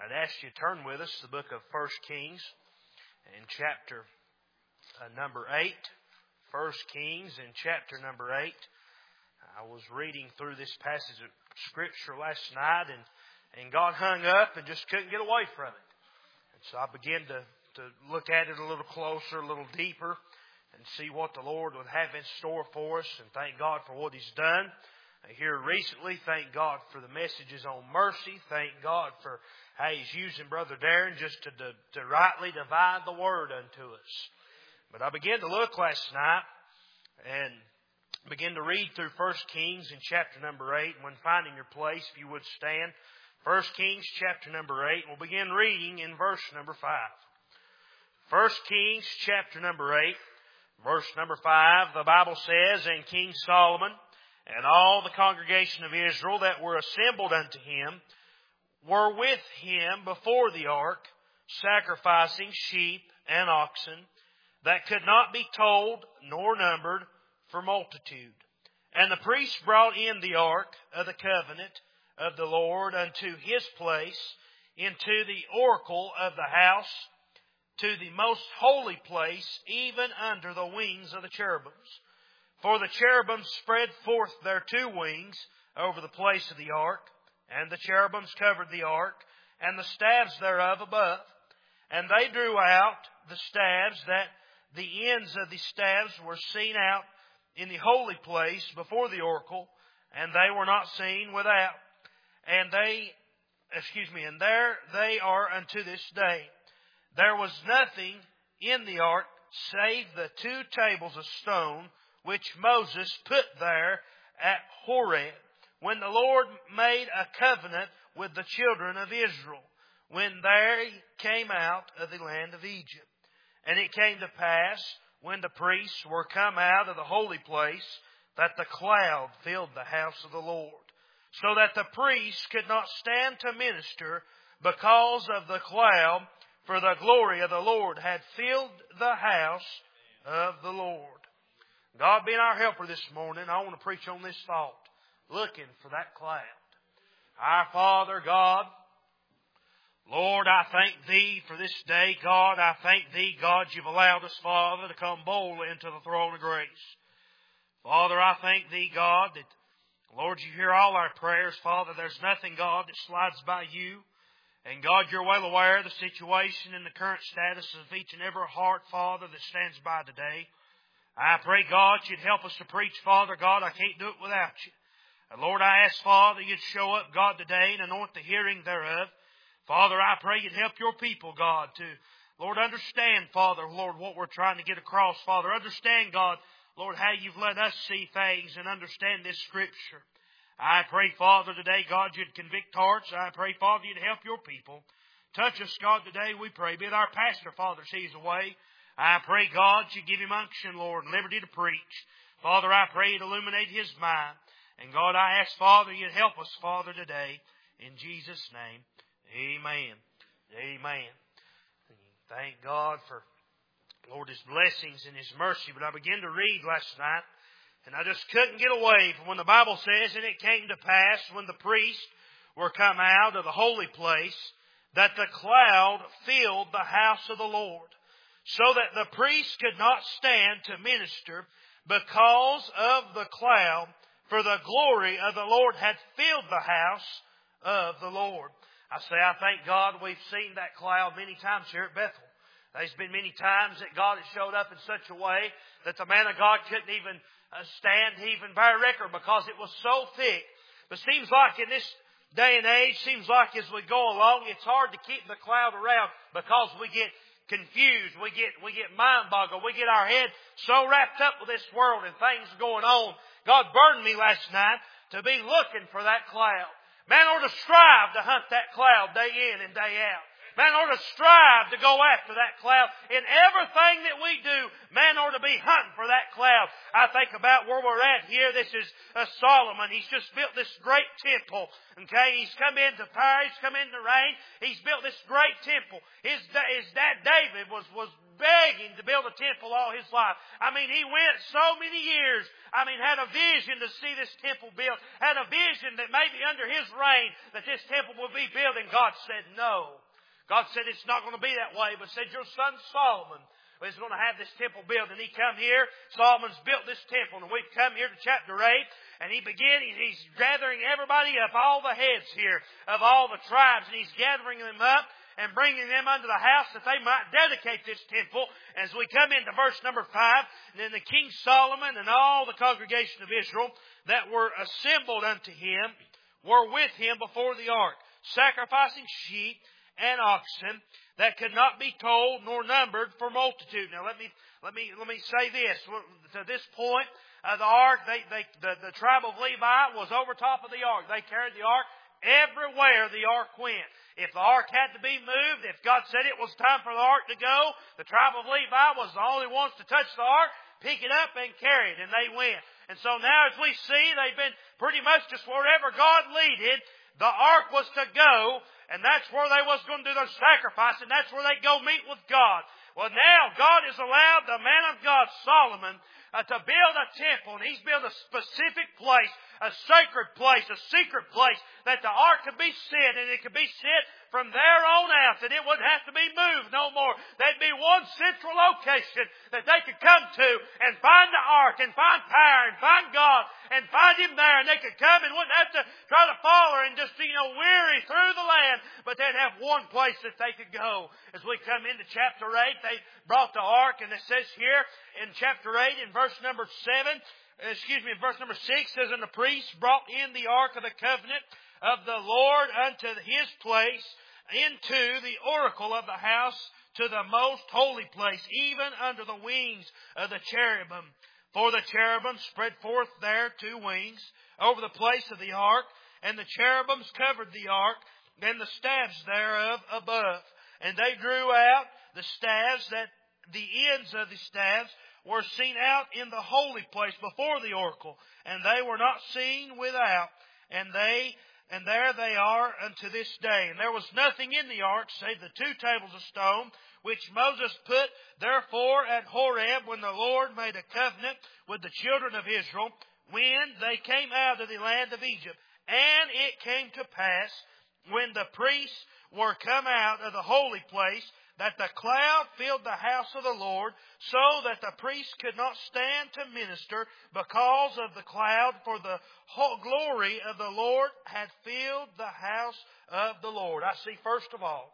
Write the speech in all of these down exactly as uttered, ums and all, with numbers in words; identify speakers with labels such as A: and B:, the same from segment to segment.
A: I'd ask you to turn with us to the book of First Kings in chapter uh, number eight. First Kings in chapter number eight. I was reading through this passage of Scripture last night and, and got hung up and just couldn't get away from it. And so I began to, to look at it a little closer, a little deeper, and see what the Lord would have in store for us, and thank God for what He's done here recently. Thank God for the messages on mercy. Thank God for how He's using Brother Darren just to, to, to rightly divide the Word unto us. But I began to look last night and began to read through First Kings in chapter number eight. When finding your place, if you would stand. First Kings chapter number eight. We'll begin reading in verse number five. First Kings chapter number eight, verse number five. The Bible says, "And King Solomon and all the congregation of Israel that were assembled unto him were with him before the ark, sacrificing sheep and oxen that could not be told nor numbered for multitude. And the priests brought in the ark of the covenant of the Lord unto his place, into the oracle of the house, to the most holy place, even under the wings of the cherubims. For the cherubim spread forth their two wings over the place of the ark, and the cherubims covered the ark, and the staves thereof above. And they drew out the staves, that the ends of the staves were seen out in the holy place before the oracle, and they were not seen without. And they, excuse me, and there they are unto this day. There was nothing in the ark save the two tables of stone which Moses put there at Horeb, when the Lord made a covenant with the children of Israel, when they came out of the land of Egypt. And it came to pass, when the priests were come out of the holy place, that the cloud filled the house of the Lord, so that the priests could not stand to minister because of the cloud, for the glory of the Lord had filled the house of the Lord." God being our helper this morning, I want to preach on this thought, looking for that cloud. Our Father God, Lord, I thank Thee for this day, God. I thank Thee, God, You've allowed us, Father, to come boldly into the throne of grace. Father, I thank Thee, God, that, Lord, You hear all our prayers. Father, there's nothing, God, that slides by You. And God, You're well aware of the situation and the current status of each and every heart, Father, that stands by today. I pray, God, You'd help us to preach, Father. God, I can't do it without You. And Lord, I ask, Father, You'd show up, God, today and anoint the hearing thereof. Father, I pray You'd help Your people, God, to, Lord, understand, Father, Lord, what we're trying to get across. Father, understand, God, Lord, how You've let us see things and understand this Scripture. I pray, Father, today, God, You'd convict hearts. I pray, Father, You'd help Your people. Touch us, God, today, we pray. Be it our pastor, Father, sees away. I pray, God, You give him unction, Lord, and liberty to preach. Father, I pray You'd illuminate his mind. And God, I ask, Father, You'd help us, Father, today. In Jesus' name, amen. Amen. Thank God for, Lord, His blessings and His mercy. But I began to read last night, and I just couldn't get away from when the Bible says, "And it came to pass, when the priests were come out of the holy place, that the cloud filled the house of the Lord, so that the priests could not stand to minister because of the cloud, for the glory of the Lord had filled the house of the Lord." I say, I thank God we've seen that cloud many times here at Bethel. There's been many times that God has showed up in such a way that the man of God couldn't even stand to even bear record because it was so thick. But it seems like in this day and age, seems like as we go along, it's hard to keep the cloud around because we get confused, we get we get mind-boggled, we get our head so wrapped up with this world and things going on. God burdened me last night to be looking for that cloud. Man ought to strive to hunt that cloud day in and day out. Man ought to strive to go after that cloud. In everything that we do, man ought to be hunting for that cloud. I think about where we're at here. This is uh, Solomon. He's just built this great temple. Okay, he's come into fire. He's come into rain. He's built this great temple. His, his dad David was, was begging to build a temple all his life. I mean, he went so many years. I mean, had a vision to see this temple built. Had a vision that maybe under his reign that this temple would be built. And God said no. God said it's not going to be that way, but said your son Solomon is going to have this temple built. And he come here. Solomon's built this temple. And we've come here to chapter eight. And he began, he's gathering everybody up, all the heads here of all the tribes. And he's gathering them up and bringing them unto the house that they might dedicate this temple. As we come into verse number five, then the King Solomon and all the congregation of Israel that were assembled unto him were with him before the ark, sacrificing sheep and oxen that could not be told nor numbered for multitude. Now let me let me let me say this. To this point, uh, the ark, they, they, the, the tribe of Levi was over top of the ark. They carried the ark everywhere the ark went. If the ark had to be moved, if God said it was time for the ark to go, the tribe of Levi was the only ones to touch the ark, pick it up and carry it, and they went. And so now as we see, they've been pretty much just wherever God leaded, the ark was to go, and that's where they was going to do their sacrifice, and that's where they go meet with God. Well, now God has allowed the man of God, Solomon, uh, to build a temple, and he's built a specific place, a sacred place, a secret place, that the ark could be set, and it could be set from there on out, that it wouldn't have to be moved no more. There'd be one central location that they could come to and find the ark and find power and find God and find Him there, and they could come and wouldn't have to try to follow and just, you know, weary through the land, but they'd have one place that they could go. As we come into chapter eight, they brought the ark, and it says here in chapter eight, in verse number seven, excuse me, in verse number six, says, and the priests brought in the ark of the covenant of the Lord unto his place, into the oracle of the house, to the most holy place, even under the wings of the cherubim. For the cherubim spread forth their two wings over the place of the ark, and the cherubims covered the ark, and the staves thereof above. And they drew out the staves, that the ends of the staves were seen out in the holy place before the oracle, and they were not seen without, and they and there they are unto this day. And there was nothing in the ark save the two tables of stone, which Moses put therefore at Horeb, when the Lord made a covenant with the children of Israel, when they came out of the land of Egypt. And it came to pass, when the priests were come out of the holy place, that the cloud filled the house of the Lord, so that the priests could not stand to minister because of the cloud, for the whole glory of the Lord had filled the house of the Lord. I see, first of all,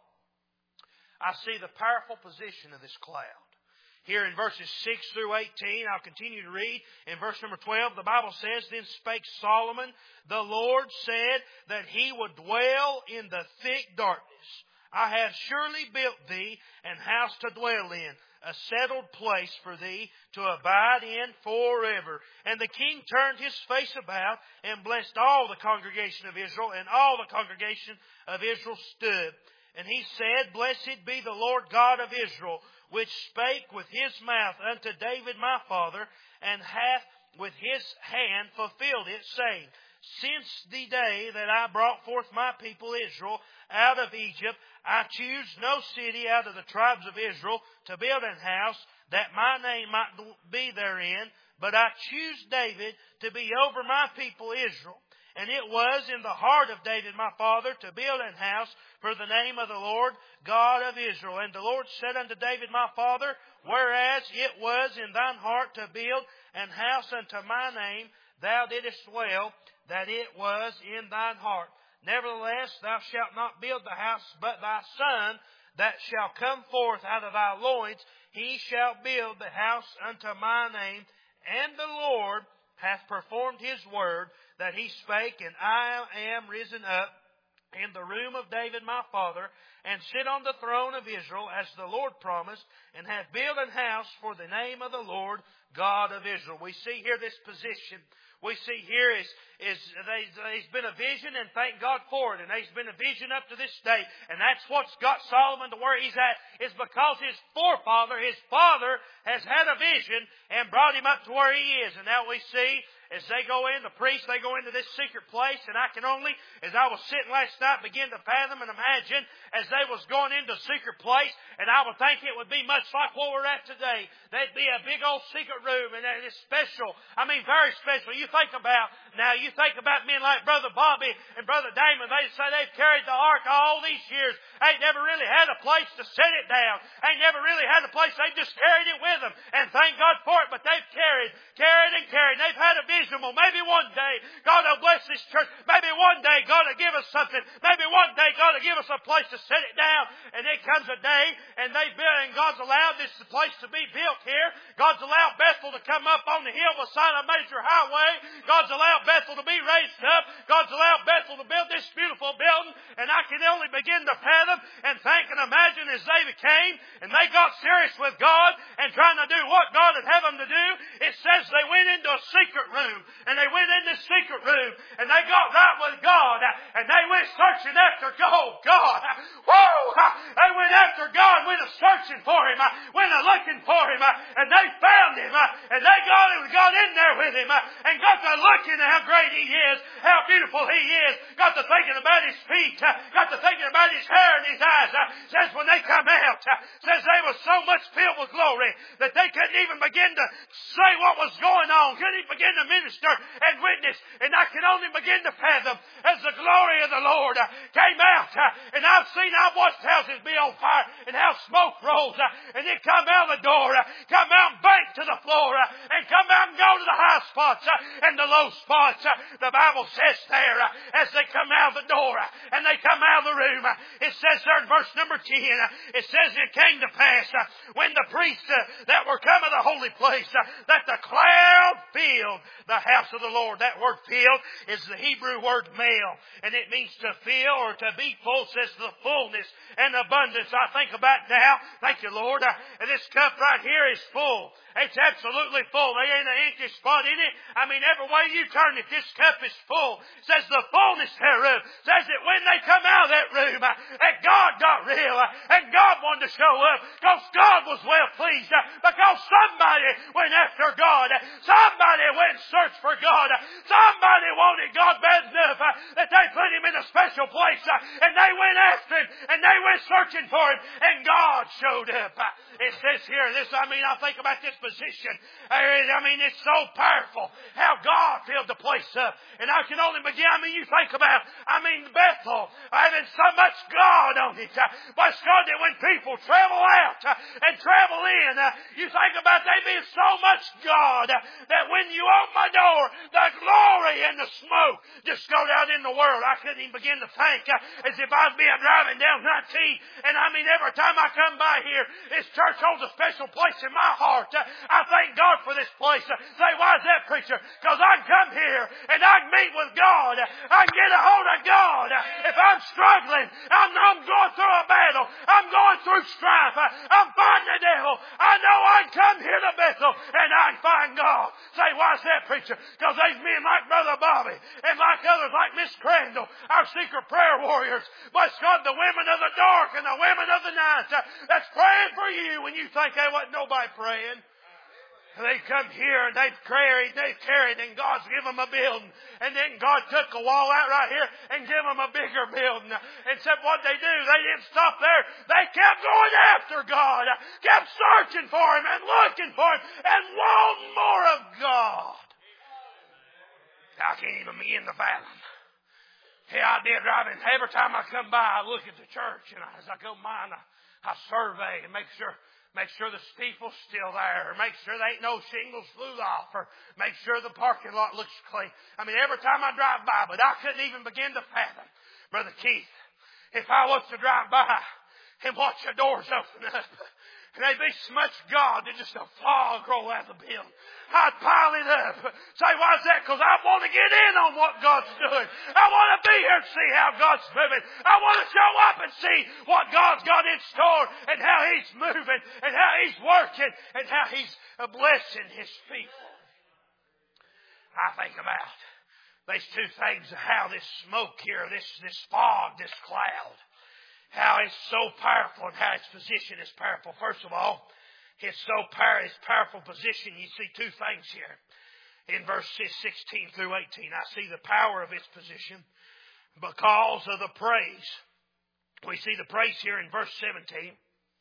A: I see the powerful position of this cloud. Here in verses six through eighteen, I'll continue to read. In verse number twelve, the Bible says, Then spake Solomon, the Lord said that He would dwell in the thick darkness. I have surely built thee an house to dwell in, a settled place for thee to abide in forever. And the king turned his face about and blessed all the congregation of Israel, and all the congregation of Israel stood. And he said, Blessed be the Lord God of Israel, which spake with his mouth unto David my father, and hath with his hand fulfilled it, saying, Since the day that I brought forth my people Israel out of Egypt, I choose no city out of the tribes of Israel to build an house, that my name might be therein, but I choose David to be over my people Israel. And it was in the heart of David my father to build an house for the name of the Lord God of Israel. And the Lord said unto David my father, Whereas it was in thine heart to build an house unto my name, thou didst well that it was in thine heart. Nevertheless, thou shalt not build the house, but thy son that shall come forth out of thy loins, he shall build the house unto my name. And the Lord hath performed his word that he spake, and I am risen up in the room of David my father, and sit on the throne of Israel, as the Lord promised, and have built an house for the name of the Lord God of Israel. We see here this position we see here is, is they, there's been a vision, and thank God for it. And there's been a vision up to this day. And that's what's got Solomon to where he's at, is because his forefather, his father, has had a vision and brought him up to where he is. And now we see, as they go in, the priests, they go into this secret place. And I can only, as I was sitting last night, begin to fathom and imagine as they was going into a secret place. And I would think it would be much like what we're at today. There'd be a big old secret room, and it's special. I mean, very special. You think about, now you think about men like Brother Bobby and Brother Damon. They say they've carried the ark all these years. Ain't never really had a place to set it down. Ain't never really had a place. They just carried it with them. And thank God for it. But they've carried, carried and carried. They've had a vision. Well, maybe one day God will bless this church. Maybe one day God will give us something. Maybe one day God will give us a place to set it down. And it comes a day, and they build, and God's allowed this place to be built here. God's allowed Bethel to come up on the hill beside a major highway. God's allowed Bethel to be raised up. God's allowed Bethel to build this beautiful building. And I can only begin to fathom and think and imagine as they became and they got serious with God and trying to do what God would have them to do. It says they went into a secret room, and they went in this secret room, and they got right with God, and they went searching after God. God. Whoa! They went after God, went a searching for Him, went a looking for Him, and they found Him, and they got Him, got in there with Him, and got to looking at how great He is, how beautiful He is, got to thinking about His feet, got to thinking about His hair and His eyes. Says when they come out, says they were so much filled with glory that they couldn't even begin to say what was going on, couldn't even begin to minister and witness. And I can only begin to fathom as the glory of the Lord came out, and I've seen, I've watched houses be on fire and how smoke rolls, and it come out the door, come out and bank to the floor, and come out and go to the high spots and the low spots. The Bible says there, as they come out of the door and they come out of the room, it says there in verse number ten, it says it came to pass when the priests that were come of the holy place, that the cloud filled the house of the Lord. That word filled is the Hebrew word male, and it means to fill or to be full, says the fullness and abundance. I think about now, thank you, Lord, and this cup right here is full. It's absolutely full. There ain't an empty spot in it. I mean, every way you turn it, this cup is full. Says the fullness thereof. Says that when they come out of that room, that God got real, and God wanted to show up, because God was well pleased, because somebody went after God. Somebody went and searched for God. Somebody wanted God bad enough that they put Him in a special place, and they went after Him, and they went searching for Him, and God showed up. It says here, this, I mean, I think about this position. I mean, it's so powerful how God filled the place up. And I can only begin, I mean, you think about, I mean, Bethel, having so much God on it. But it's God that when people travel out and travel in, you think about there being so much God that when you open my door, the glory and the smoke just go out in the world. I couldn't even begin to think as if I'd be driving down nineteen. And I mean, every time I come by here, this church holds a special place in my heart. I thank God for this place. Say, why is that, preacher? Because I can come here and I can meet with God. I can get a hold of God. If I'm struggling, I'm, I'm going through a battle. I'm going through strife. I'm fighting the devil. I know I can come here to Bethel and I can find God. Say, why is that, preacher? Because there's men like Brother Bobby and like others like Miss Crandall, our secret prayer warriors. Bless God, the women of the dark and the women of the night that's praying for you when you think there wasn't nobody praying. They come here and they've carried, they've carried, and God's given them a building. And then God took a wall out right here and gave them a bigger building. And said what they do, they didn't stop there. They kept going after God, kept searching for Him and looking for Him and wanting more of God. I can't even begin to fathom. Hey, I did driving. Every time I come by, I look at the church, and as I go by, I, I survey and make sure. Make sure the steeple's still there. Or make sure there ain't no shingles flew off. Or make sure the parking lot looks clean. I mean, every time I drive by, but I couldn't even begin to fathom, Brother Keith, if I was to drive by and watch the doors open up, and there'd be so much God that just a fog roll out of the building. I'd pile it up. Say, why is that? Because I want to get in on what God's doing. I want to be here to see how God's moving. I want to show up and see what God's got in store and how He's moving and how He's working and how He's blessing His people. I think about these two things, how this smoke here, this, this fog, this cloud, how it's so powerful and how its position is powerful. First of all, it's so power, its powerful position. You see two things here. In verses sixteen through eighteen, I see the power of its position because of the praise. We see the praise here in verse seventeen.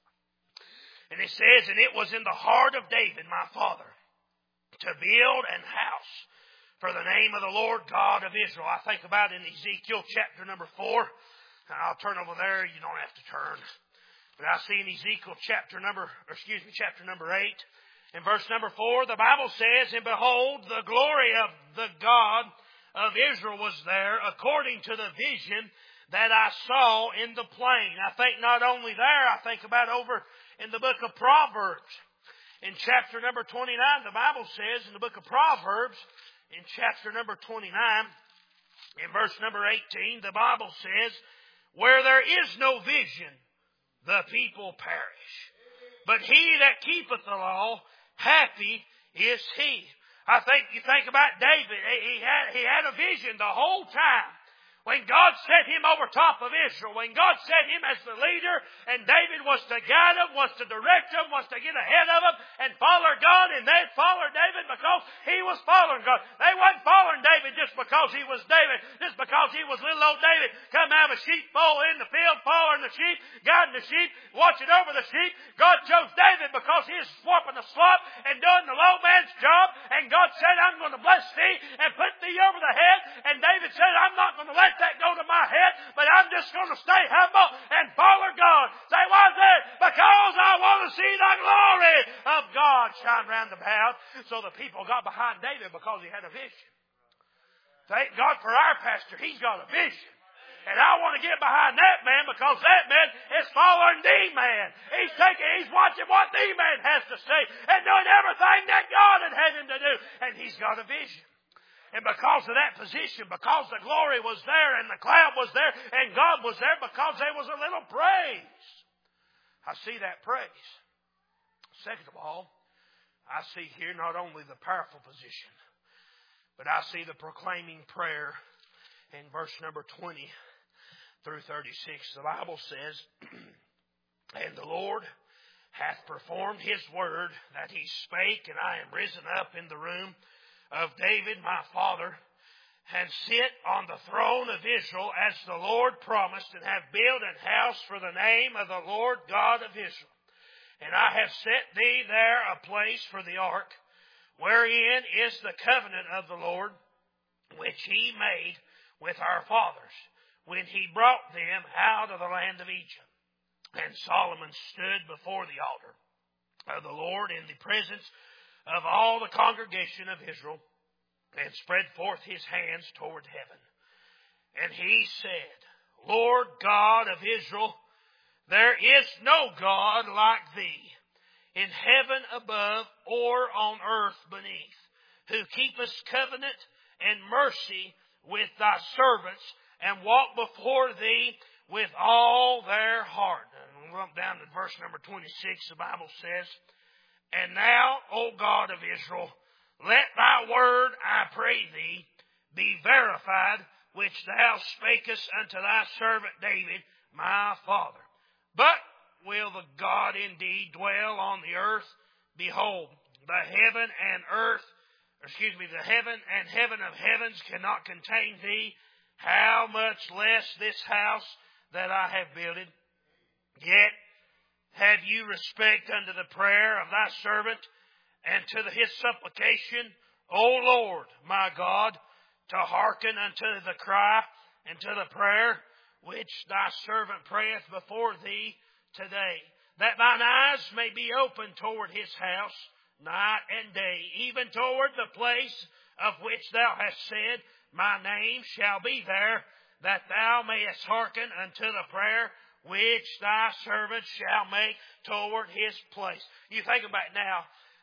A: And it says, and it was in the heart of David, my father, to build an house for the name of the Lord God of Israel. I think about in Ezekiel chapter number four. I'll turn over there. You don't have to turn. But I see in Ezekiel chapter number, or excuse me, chapter number eight. In verse number four, the Bible says, and behold, the glory of the God of Israel was there according to the vision that I saw in the plain. I think not only there, I think about over in the book of Proverbs. In chapter number twenty-nine, the Bible says in the book of Proverbs, in chapter number twenty-nine, in verse number eighteen, the Bible says, where there is no vision, the people perish. But he that keepeth the law, happy is he. I think you think about David. He had, he had a vision the whole time. When God set him over top of Israel, when God set him as the leader, and David was to guide him, was to direct him, was to get ahead of him, and follow God, and they followed David because he was following God. They wasn't following David just because he was David, just because he was little old David, come out of a sheepfold in the field, following the sheep, guiding the sheep, watching over the sheep. God chose David because he was swapping the slop and doing the low man's job, and God said, I'm going to bless thee and put thee over the head, and David said, I'm not going to let that go to my head, but I'm just going to stay humble and follow God. Say, why is that? Because I want to see the glory of God shine round about. So the people got behind David because he had a vision. Thank God for our pastor. He's got a vision. And I want to get behind that man because that man is following the man. He's taking, he's watching what the man has to say and doing everything that God had had him to do. And he's got a vision. And because of that position, because the glory was there and the cloud was there and God was there, because there was a little praise. I see that praise. Second of all, I see here not only the powerful position, but I see the proclaiming prayer in verse number twenty through thirty-six. The Bible says, and the Lord hath performed his word that he spake, and I am risen up in the room of David my father, and sit on the throne of Israel as the Lord promised, and have built an house for the name of the Lord God of Israel. And I have set thee there a place for the ark, wherein is the covenant of the Lord, which he made with our fathers, when he brought them out of the land of Egypt. And Solomon stood before the altar of the Lord in the presence of all the congregation of Israel, and spread forth his hands toward heaven. And he said, Lord God of Israel, there is no God like thee, in heaven above or on earth beneath, who keepest covenant and mercy with thy servants, and walk before thee with all their heart. And we'll jump down to verse number twenty-six. The Bible says, and now, O God of Israel, let thy word, I pray thee, be verified, which thou spakest unto thy servant David, my father. But will the God indeed dwell on the earth? Behold, the heaven and earth, excuse me, the heaven and heaven of heavens cannot contain thee. How much less this house that I have builded? Yet have you respect unto the prayer of thy servant, and to the, his supplication, O Lord, my God, to hearken unto the cry and to the prayer which thy servant prayeth before thee today, that thine eyes may be open toward his house night and day, even toward the place of which thou hast said, my name shall be there, that thou mayest hearken unto the prayer which thy servant shall make toward his place. You think about it now.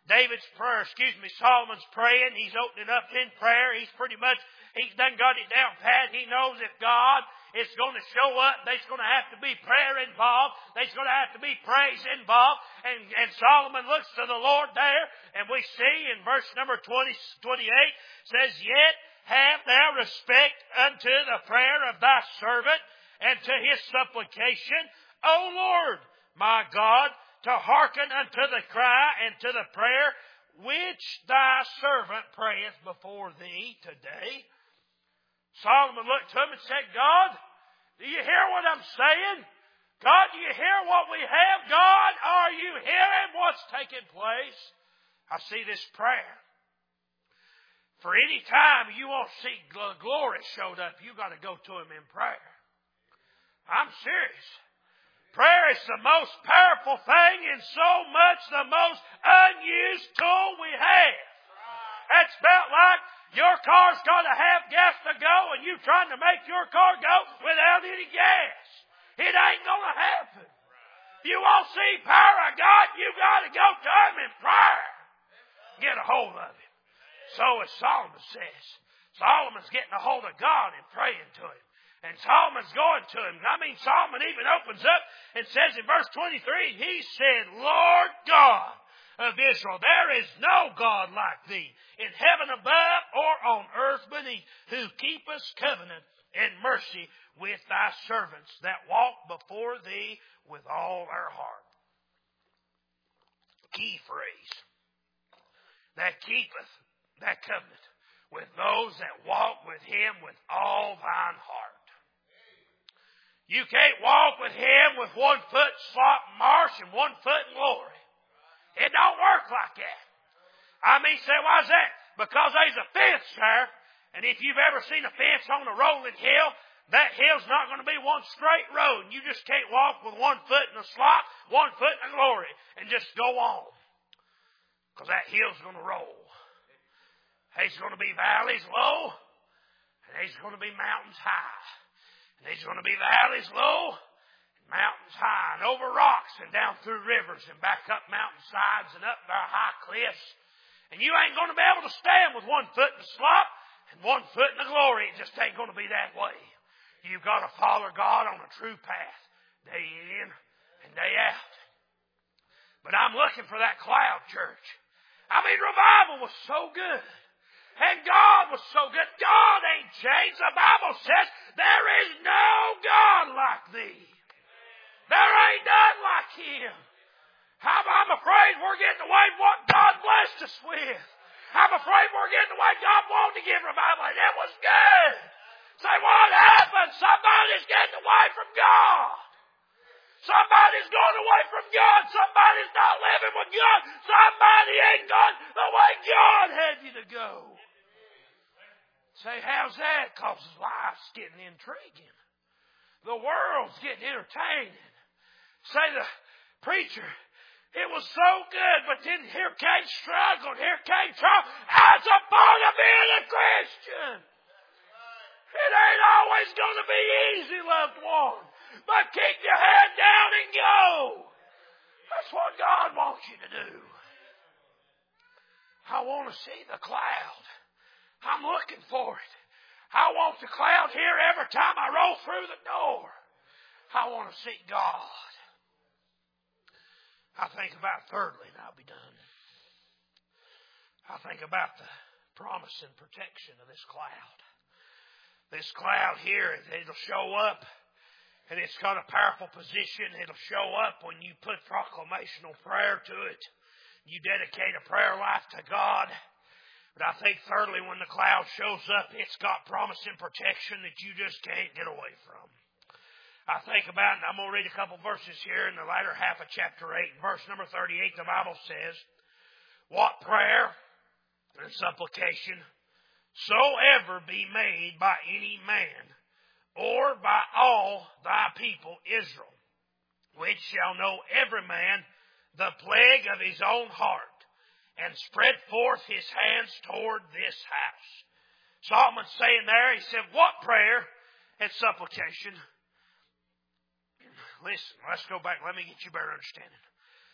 A: David's prayer, excuse me, Solomon's praying. He's opening up in prayer. He's pretty much, he's done got it down pat. He knows if God is going to show up, there's going to have to be prayer involved. There's going to have to be praise involved. And, and Solomon looks to the Lord there, and we see in verse number twenty, twenty-eight, says, Yet have thou respect unto the prayer of thy servant, and to his supplication, O Lord, my God, to hearken unto the cry and to the prayer which thy servant prayeth before thee today. Solomon looked to him and said, God, do you hear what I'm saying? God, do you hear what we have? God, are you hearing what's taking place? I see this prayer. For any time you want to see glory showed up, you got to go to him in prayer. I'm serious. Prayer is the most powerful thing and so much the most unused tool we have. That's about like your car's got to have gas to go and you trying to make your car go without any gas. It ain't going to happen. You want to see power of God, you got to go to him in prayer. Get a hold of him. So as Solomon says, Solomon's getting a hold of God and praying to him. And Solomon's going to him. I mean, Solomon even opens up and says in verse twenty-three, he said, Lord God of Israel, there is no God like thee in heaven above or on earth beneath, who keepeth covenant and mercy with thy servants that walk before thee with all their heart. Key phrase. That keepeth that covenant with those that walk with him with all thine heart. You can't walk with him with one foot in slop and marsh and one foot in glory. It don't work like that. I mean, say, why is that? Because there's a fence there, and if you've ever seen a fence on a rolling hill, that hill's not going to be one straight road. You just can't walk with one foot in the slop, one foot in the glory, and just go on. Because that hill's going to roll. There's going to be valleys low, and there's going to be mountains high. And there's going to be valleys low, and mountains high, and over rocks, and down through rivers, and back up mountainsides, and up their high cliffs. And you ain't going to be able to stand with one foot in the slop and one foot in the glory. It just ain't going to be that way. You've got to follow God on a true path, day in and day out. But I'm looking for that cloud, church. I mean, revival was so good. And God was so good. God ain't changed. The Bible says there is no God like thee. There ain't none like him. I'm afraid we're getting away with what God blessed us with. I'm afraid we're getting away. God wanted to give revival, and it was good. Say, what happened? Somebody's getting away from God. Somebody's going away from God. Somebody's not living with God. Somebody ain't gone the way God had you to go. Say, how's that? Because life's getting intriguing. The world's getting entertaining. Say, the preacher, it was so good, but then here came struggle, here came trouble. That's a part of being a Christian. It ain't always going to be easy, loved one. But keep your head down and go. That's what God wants you to do. I want to see the cloud. I'm looking for it. I want the cloud here every time I roll through the door. I want to see God. I think about thirdly, and I'll be done. I think about the promise and protection of this cloud. This cloud here, it'll show up, and it's got a powerful position. It'll show up when you put proclamational prayer to it. You dedicate a prayer life to God. But I think thirdly, when the cloud shows up, it's got promise and protection that you just can't get away from. I think about, and I'm going to read a couple verses here in the latter half of chapter eight. Verse number thirty-eight, the Bible says, What prayer and supplication soever be made by any man, or by all thy people Israel, which shall know every man the plague of his own heart, and spread forth his hands toward this house. Solomon's saying there, he said, what prayer and supplication? Listen, let's go back. Let me get you better understanding.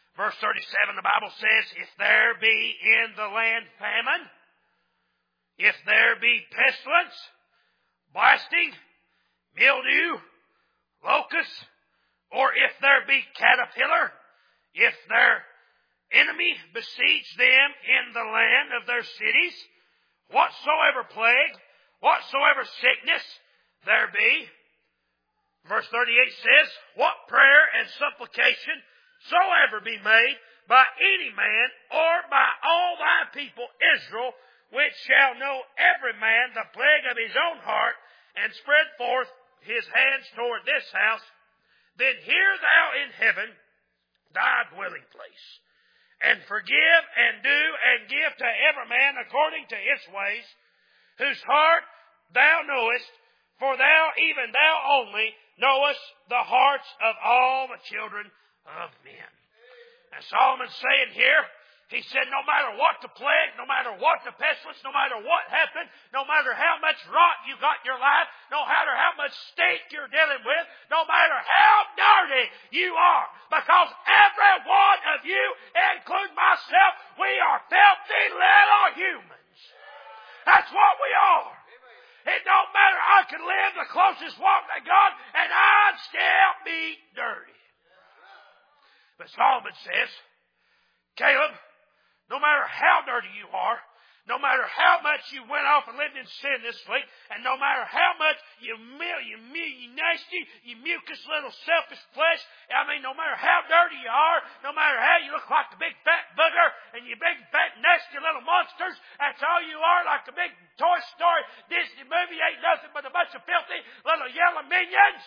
A: Verse thirty-seven, the Bible says, if there be in the land famine, if there be pestilence, blasting, mildew, locusts, or if there be caterpillar, if their enemy besiege them in the land of their cities, whatsoever plague, whatsoever sickness there be. Verse thirty-eight says, what prayer and supplication soever be made by any man or by all thy people Israel, which shall know every man the plague of his own heart, and spread forth his hands toward this house, then hear thou in heaven thy dwelling place, and forgive and do and give to every man according to his ways, whose heart thou knowest, for thou, even thou only, knowest the hearts of all the children of men. And Solomon's saying here, he said, no matter what the plague, no matter what the pestilence, no matter what happened, no matter how much rot you got in your life, no matter how much stink you're dealing with, no matter how dirty you are, because every one of you, including myself, we are filthy little humans. That's what we are. It don't matter. I can live the closest walk to God, and I'd still be dirty. But Solomon says, Caleb, no matter how dirty you are, no matter how much you went off and lived in sin this week, and no matter how much you, you, you nasty, you mucus little selfish flesh, I mean, no matter how dirty you are, no matter how you look like the big fat booger, and you big fat nasty little monsters, that's all you are, like a big Toy Story Disney movie, ain't nothing but a bunch of filthy little yellow minions.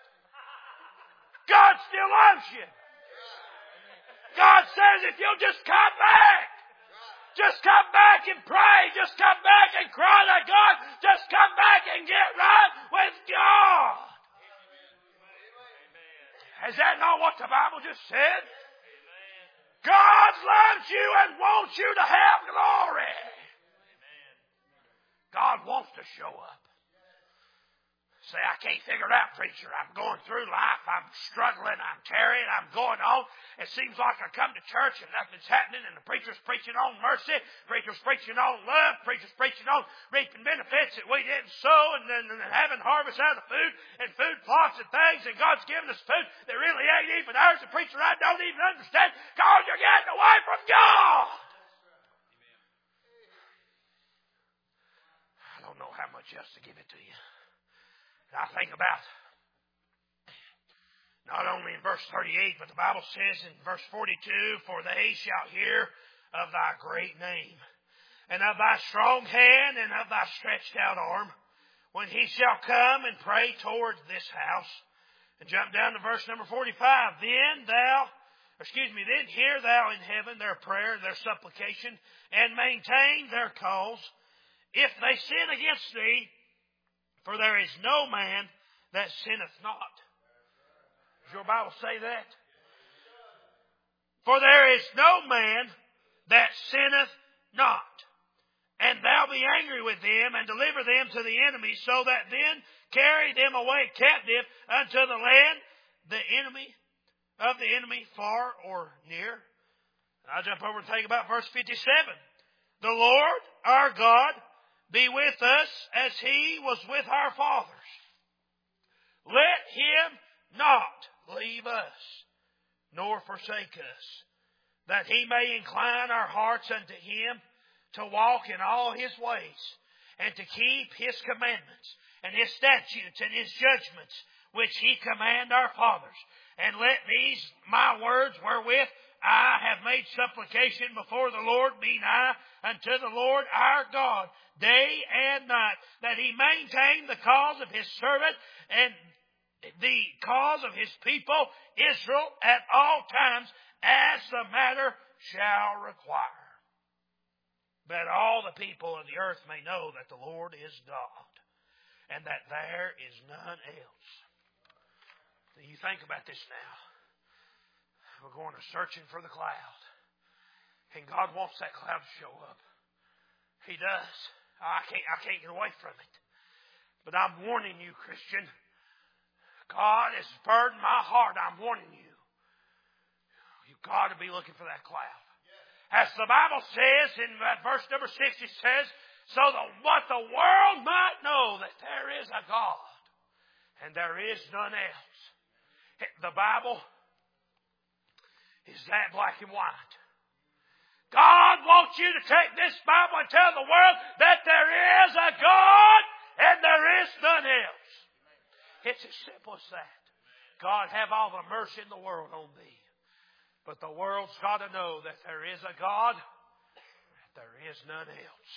A: God still loves you. God says if you'll just come back, just come back and pray, just come back and cry to God, just come back and get right with God. Is that not what the Bible just said? God loves you and wants you to have glory. God wants to show up. Say, I can't figure it out, preacher. I'm going through life. I'm struggling. I'm carrying. I'm going on. It seems like I come to church and nothing's happening, and the preacher's preaching on mercy. Preacher's preaching on love. Preacher's preaching on reaping benefits that we didn't sow, and then and having harvest out of the food and food plots and things, and God's given us food that really ain't even ours. The preacher I don't even understand because you're getting away from God. I don't know how much else to give it to you. I think about not only in verse thirty-eight, but the Bible says in verse forty-two, for they shall hear of thy great name, and of thy strong hand, and of thy stretched out arm, when he shall come and pray towards this house. And jump down to verse number forty-five. Then thou, excuse me, then hear thou in heaven their prayer, their supplication, and maintain their cause, if they sin against thee. For there is no man that sinneth not. Does your Bible say that? For there is no man that sinneth not. And thou be angry with them, and deliver them to the enemy, so that then carry them away captive unto the land, the enemy of the enemy, far or near. I'll jump over and take about verse fifty-seven. The Lord our God be with us as he was with our fathers. Let him not leave us, nor forsake us, that he may incline our hearts unto him, to walk in all his ways, and to keep his commandments, and his statutes, and his judgments, which he command our fathers. And let these my words wherewith I have made supplication before the Lord be nigh unto the Lord our God, day and night, that he maintain the cause of his servant and the cause of his people Israel at all times, as the matter shall require. That all the people of the earth may know that the Lord is God, and that there is none else. You think about this now. We're going to searching for the cloud. And God wants that cloud to show up. He does. I can't, I can't get away from it. But I'm warning you, Christian. God has burdened my heart. I'm warning you. You've got to be looking for that cloud. As the Bible says in verse number six, it says, so that what the world might know that there is a God and there is none else. The Bible is that black and white. God wants you to take this Bible and tell the world that there is a God and there is none else. It's as simple as that. God, have all the mercy in the world on thee. But the world's got to know that there is a God, that there is none else.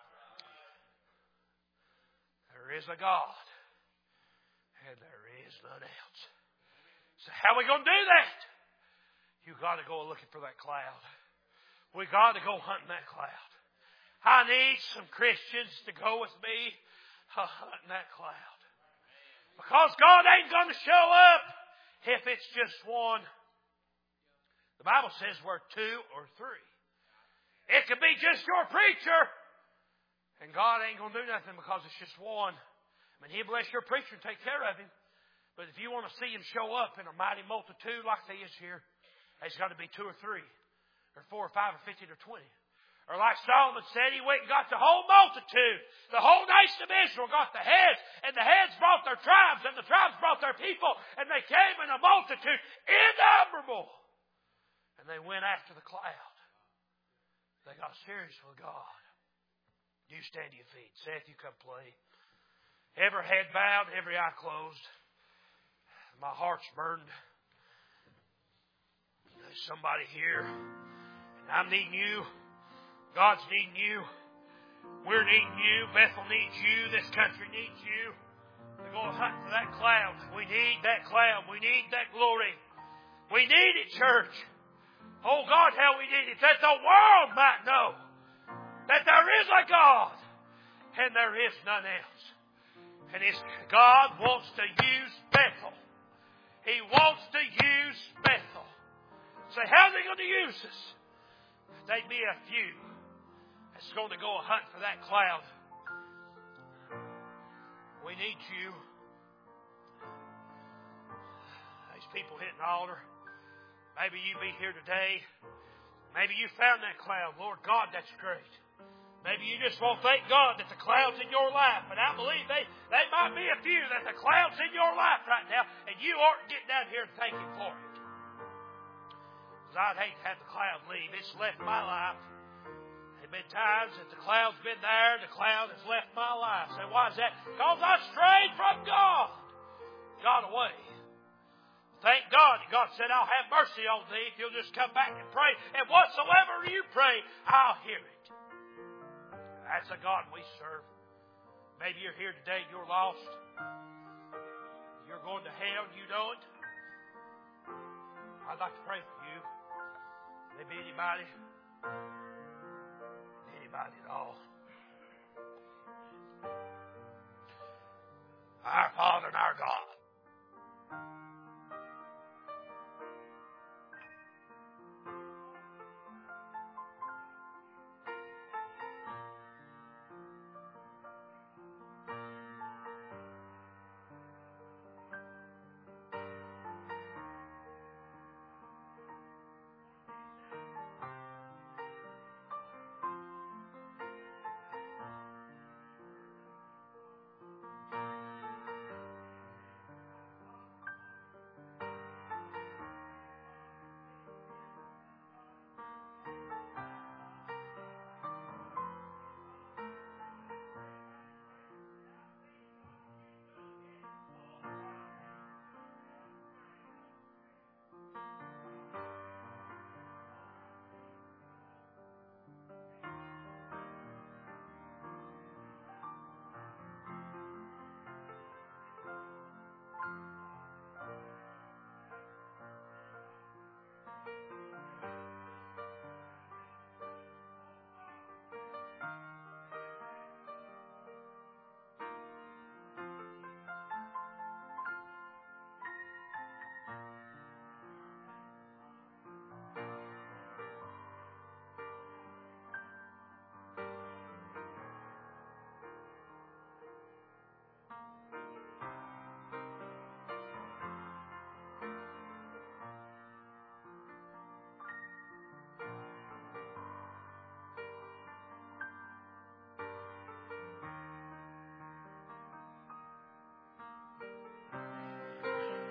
A: There is a God, and there is none else. So how are we going to do that? You've got to go looking for that cloud. We've got to go hunting that cloud. I need some Christians to go with me hunting that cloud. Because God ain't going to show up if it's just one. The Bible says we're two or three. It could be just your preacher. And God ain't going to do nothing because it's just one. I mean, He'll bless your preacher and take care of him. But if you want to see Him show up in a mighty multitude like He is here, it's got to be two or three. Or four or five or fifteen or twenty. Or like Solomon said, he went and got the whole multitude. The whole nation of Israel got the heads. And the heads brought their tribes. And the tribes brought their people. And they came in a multitude. Innumerable. And they went after the cloud. They got serious with God. You stand to your feet. Seth, you come play. Every head bowed, every eye closed. My heart's burdened. There's somebody here. And I'm needing you. God's needing you. We're needing you. Bethel needs you. This country needs you. To go hunting for that cloud. We need that cloud. We need that glory. We need it, church. Oh God, how we need it. That the world might know that there is a God and there is none else. And His God wants to use Bethel. He wants to use Bethel. Say, how's He going to use us? There'd be a few that's going to go hunt for that cloud. We need you. There's people hitting the altar. Maybe you be here today. Maybe you found that cloud. Lord God, that's great. Maybe you just won't thank God that the cloud's in your life. But I believe they, they might be a few that the cloud's in your life right now. And you ought to get down here and thank Him for it. Because I'd hate to have the cloud leave. It's left my life. There have been times that the cloud's been there. The cloud has left my life. Say, why is that? Because I strayed from God. Got away. Thank God that God said, I'll have mercy on thee if you'll just come back and pray. And whatsoever you pray, I'll hear it. That's the God we serve. Maybe you're here today and you're lost. You're going to hell and you know it. I'd like to pray for you. Maybe anybody. Anybody at all. Our Father and our God.